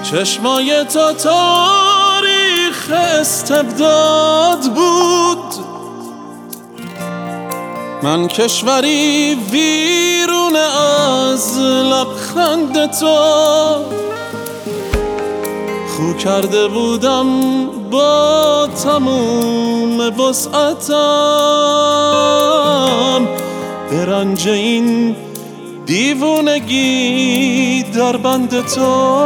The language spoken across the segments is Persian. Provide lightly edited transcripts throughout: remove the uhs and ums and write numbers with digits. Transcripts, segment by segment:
چشمای تو تاریخ استبداد بود، من کشوری ویرون از لبخند تو. خو کرده بودم با تموم وسعتم به رنج این دیوونگی در بند تو.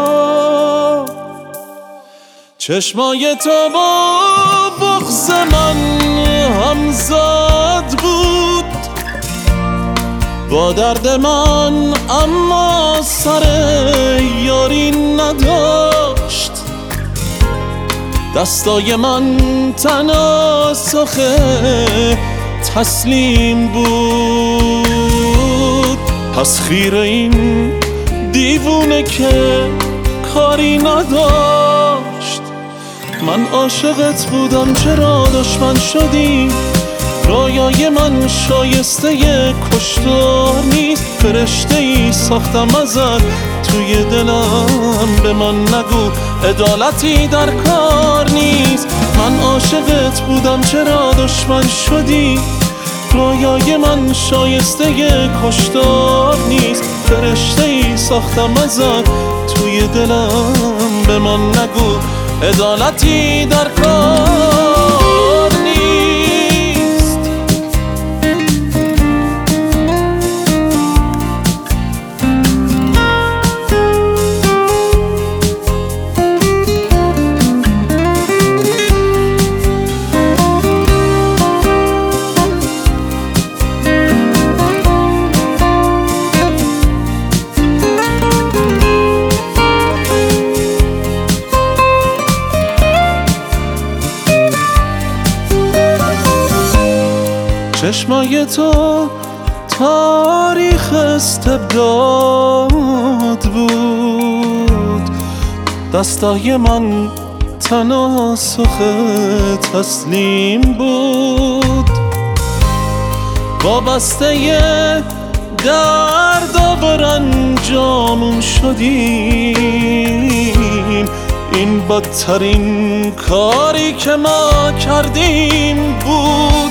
چشمای تو با بغض من همزاد بود، با درد من اما سر یاری نداشت. دستای من تناسخ تسلیم بود. پس خیره این دیوونه که کاری نداشت. من عاشقت بودم چرا دشمن شدی؟ رویای من شایسته کشتار نیست. فرشته ای ساختم ازت توی دلم، به من نگو عدالتی در کار نیست. من عاشقت بودم چرا دشمن شدی؟ رویای من شایسته کشتار نیست. فرشته ای ساختم ازت توی دلم، به من نگو عدالتی در کار نیست. چشمای تو تاریخ استبداد بود، دستای من تناسخ تسلیم بود. وابسته درد و رنجامون شدیم. این بدترین کاری که ما کردیم بود.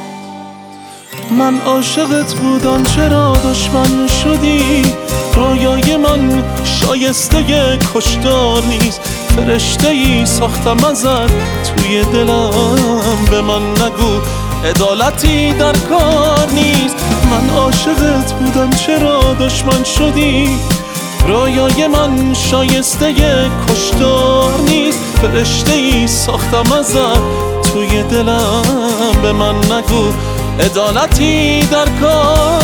من عاشقت بودم چرا دشمن شدی؟ رویای من شایسته کشتار نیست. فرشته ای ساختم ازت توی دلم، به من نگو عدالتی در کار نیست. من عاشقت بودم چرا دشمن شدی؟ رویای من شایسته کشتار نیست. فرشته ای ساختم ازت توی دلم، به من نگو عدالتی در کار